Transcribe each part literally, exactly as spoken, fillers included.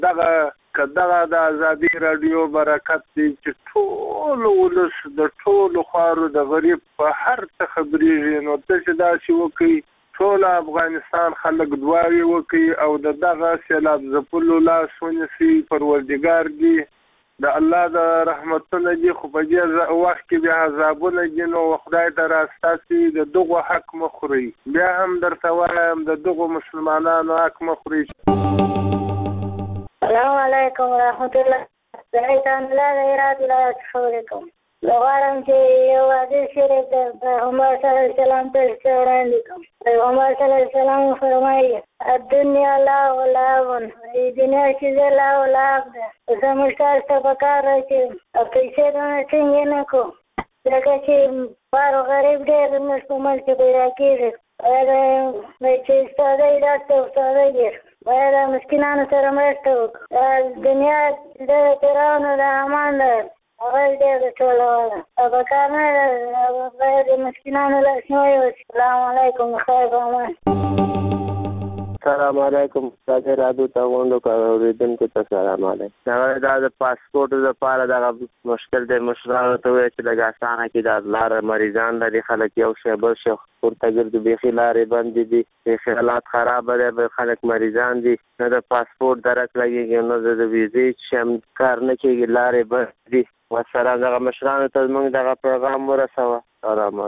دغه کداغه د ازادي رادیو برکت دی چې ټول ولس د ټول خارو د غریب په هر څه خبرېږي نو چې دا چې وکي ټول افغانستان خلک دعاوي وکي او د دغه سیلاب ځپلو لاس ونیسي پروردګار دی د الله د رحمتونو دی خو په دې وخت کې بیا عذابونه دي نو خدای ته راستاسي د دغه حق مخوري بیا هم درته وایم د دغه مسلمانانو حق مخوري. السلام علیکم ورحمت الله. زایتان لا غیرات لا تحولکم. لغارم چې یو حدیث شریف د پیغمبر صلی الله علیه وسلم ته وړاندې کوم. پیغمبر صلی الله علیه وسلم فرمایي الدنیا لهو ولعب. دنیا چې لهو ولعب ده. زموږ تاسو ته پکار دی چې پیسې دونه څنګه نه کوو ځکه چې بار غریب ډېر زموږ په منځ کې پیدا کېږي. باید چې استادۍ داسې استادۍ ډېر باید مسکینانو سره مرسته وکړو. دنیا د فرعونو د حامان ده هغه ډېر ټولوله او په کار نه ده باید د مسکینانو لاسنیوی وشي. السلام علیکم خیر په امان. السلام علیکم راځه رادو ته وندو اوریدونکو ته سلام علیکم. دا د پاسپورت لپاره دا مشکل دی مشرانو ته وایي چې لږ اسانه کړي دا لاره مریضان لري خلک یو شی بل شی ورته ګرځي بیخي لارې بندې دي بیخي حالات خرابه دی خلک مریضان دي نه د پاسپورت درک لګېږي نه د ویزې چې هم کار نه کېږي لارې بند دي. والسلام دغه مشرانو ته زموږ دغه پیغام ورسوه. سلام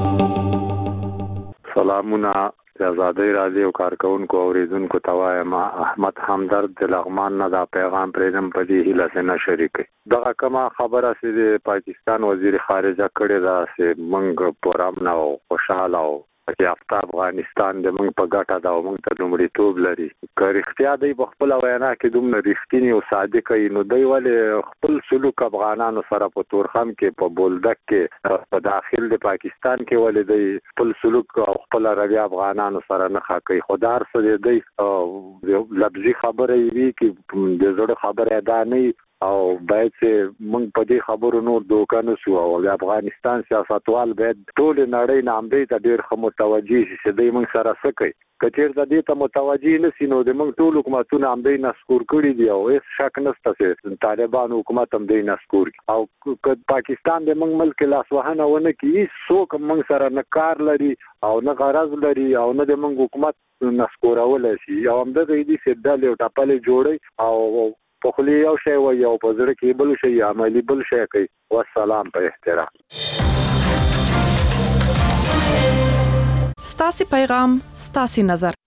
علیکم. سلامونه د ازادۍ راډیو کارکونکو اوریدونکو ته وایم احمد همدرد د لغمان نه دا پیغام پرېږدم په دې هیله چې نه شریکوي. دغه کومه خبره چې د پاکستان وزیر خارجه کړې ده چې موږ پر امن او خوشحاله او یافته افغانستان د موږ په ګټه ده او موږ ته لومړیتوب لري. که رښتیا دی په خپله وینا کې دومره رښتینې او صادقه وي نو دوی ولې خپل سلوک افغانانو سره په تورخم کې په بولدک کې په داخل د پاکستان کې ولې دوی خپل سلوک او خپله رویه افغانانو سره نه ښه کوي. خو دا هر څه د دوی لفظي خبره وي چې د زړه خبره دا نه وي او باید چې موږ په دې خبرو نور دوکه نه شو او د افغانستان سیاستوال باید ټولې نړۍ نه همدې ته ډېر ښه متوجه شي چې دوی موږ سره څه کوي. که چېرته دې ته متوجه نه سي نو د موږ ټول حکومتونه همدې نسکور کړي دي او هېڅ شک نشته چې طالبان حکومت همدې نسکور کړي او که پاکستان د موږ ملک لاسوهنه ونه کړي هېڅوک موږ سره نه کار لري او نه غرض لري او نه د موږ حکومت نسکورولی شي او همدغه دي چې ډلې او ټپلې جوړوي او په خولې یو شی وایي او په زړه کې بل شی عملي بل شی کوي. والسلام په احترام. ستاسو پیغام ستاسو نظر